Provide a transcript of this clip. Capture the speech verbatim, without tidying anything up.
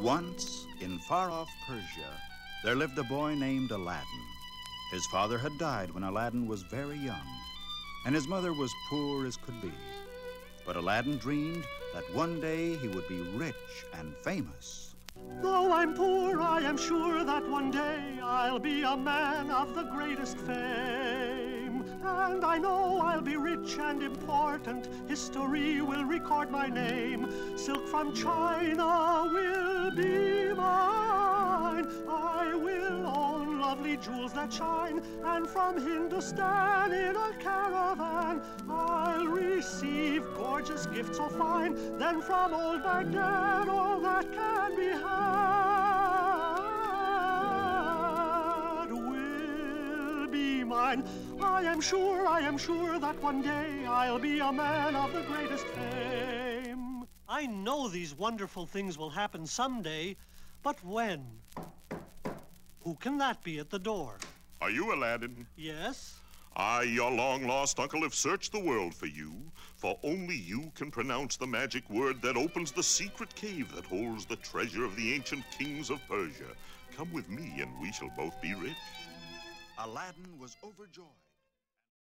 Once, in far-off Persia, there lived a boy named Aladdin. His father had died when Aladdin was very young, and his mother was poor as could be. But Aladdin dreamed that one day he would be rich and famous. Though I'm poor, I am sure that one day I'll be a man of the greatest fame. And I know I'll be rich and important. History will record my name. Silk from China will be mine. I will own lovely jewels that shine. And from Hindustan in a caravan I'll receive gorgeous gifts so fine. Then from old Baghdad all that can be had will be mine. I am sure, I am sure that one day I'll be a man of the greatest fame. I know these wonderful things will happen someday, but when? Who can that be at the door? Are you Aladdin? Yes? I, your long-lost uncle, have searched the world for you, for only you can pronounce the magic word that opens the secret cave that holds the treasure of the ancient kings of Persia. Come with me and we shall both be rich. Aladdin was overjoyed.